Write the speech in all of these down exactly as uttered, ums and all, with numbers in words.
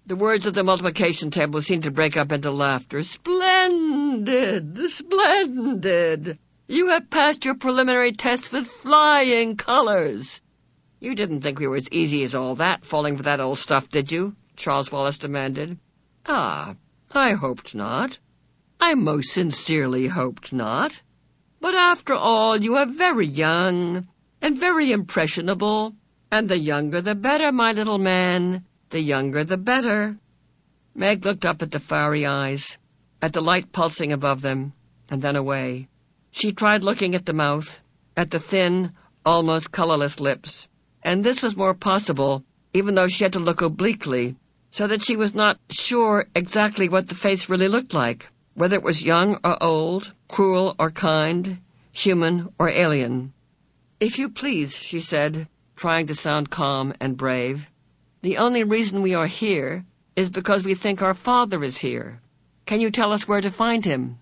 The words of the multiplication table seemed to break up into laughter. Splendid! Splendid! You have passed your preliminary tests with flying colors. You didn't think we were as easy as all that, falling for that old stuff, did you? Charles Wallace demanded. Ah, I hoped not. I most sincerely hoped not. But after all, you are very young and very impressionable, and the younger the better, my little man. The younger the better. Meg looked up at the fiery eyes, at the light pulsing above them, and then away. She tried looking at the mouth, at the thin, almost colorless lips, and this was more possible, even though she had to look obliquely, so that she was not sure exactly what the face really looked like, whether it was young or old, cruel or kind, human or alien. "If you please," she said, trying to sound calm and brave, "the only reason we are here is because we think our father is here. Can you tell us where to find him?"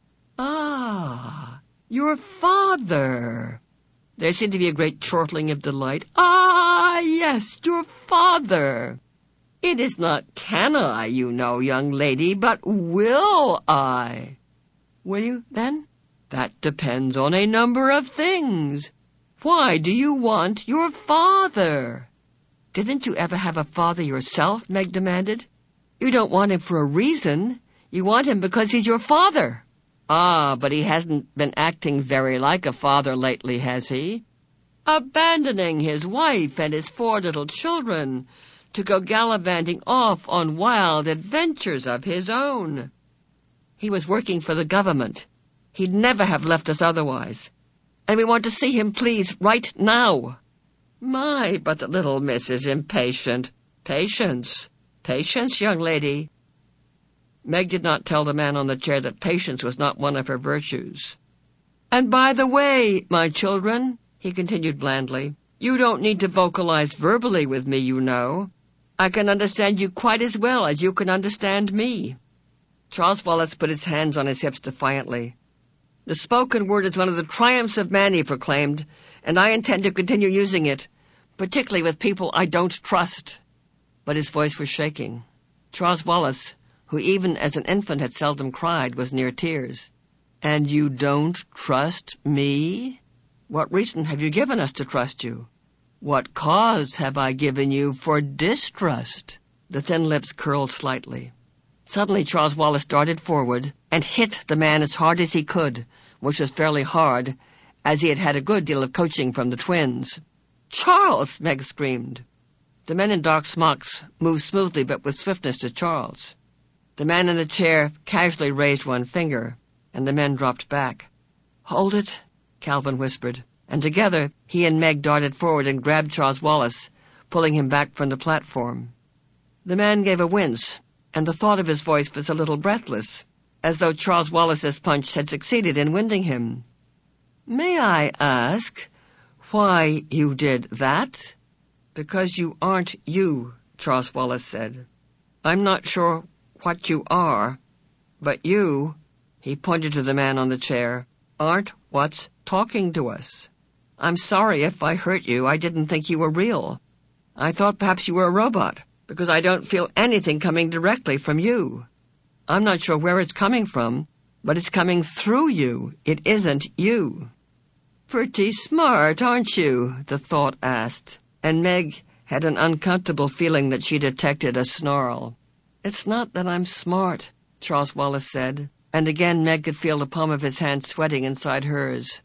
"Ah, your father!" There seemed to be a great chortling of delight. "Ah, yes, your father! It is not can I, you know, young lady, but will I." "Will you, then?" "That depends on a number of things. Why do you want your father?" "Didn't you ever have a father yourself?" Meg demanded. "You don't want him for a reason. You want him because he's your father." "Ah, but he hasn't been acting very like a father lately, has he? Abandoning his wife and his four little children to go gallivanting off on wild adventures of his own. He was working for the government. He'd never have left us otherwise. And we want to see him, please, right now." "My, but the little miss is impatient. Patience. Patience, young lady." Meg did not tell the man on the chair that patience was not one of her virtues. "And by the way, my children," he continued blandly, "you don't need to vocalize verbally with me, you know. I can understand you quite as well as you can understand me." Charles Wallace put his hands on his hips defiantly. "The spoken word is one of the triumphs of man," he proclaimed, "and I intend to continue using it, particularly with people I don't trust." But his voice was shaking. Charles Wallace, who even as an infant had seldom cried, was near tears. "And you don't trust me? What reason have you given us to trust you? What cause have I given you for distrust?" The thin lips curled slightly. Suddenly Charles Wallace darted forward and hit the man as hard as he could, which was fairly hard, as he had had a good deal of coaching from the twins. "Charles!" Meg screamed. The men in dark smocks moved smoothly but with swiftness to Charles. The man in the chair casually raised one finger, and the men dropped back. "Hold it," Calvin whispered, and together he and Meg darted forward and grabbed Charles Wallace, pulling him back from the platform. The man gave a wince, and the thought of his voice was a little breathless, as though Charles Wallace's punch had succeeded in winding him. "May I ask why you did that?" "Because you aren't you," Charles Wallace said. "I'm not sure what you are, but you," he pointed to the man on the chair, "aren't what's talking to us. I'm sorry if I hurt you. I didn't think you were real. I thought perhaps you were a robot, because I don't feel anything coming directly from you. I'm not sure where it's coming from, but it's coming through you. It isn't you." "Pretty smart, aren't you?" the thought asked, and Meg had an uncomfortable feeling that she detected a snarl. "It's not that I'm smart," Charles Wallace said, and again Meg could feel the palm of his hand sweating inside hers.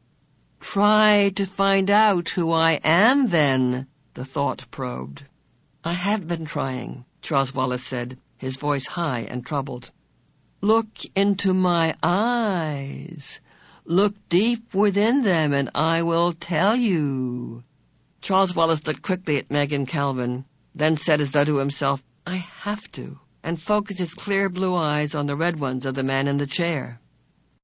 "Try to find out who I am, then," the thought probed. "I have been trying," Charles Wallace said, his voice high and troubled. "Look into my eyes. Look deep within them, and I will tell you." Charles Wallace looked quickly at Meg and Calvin, then said as though to himself, "I have to," and focused his clear blue eyes on the red ones of the man in the chair.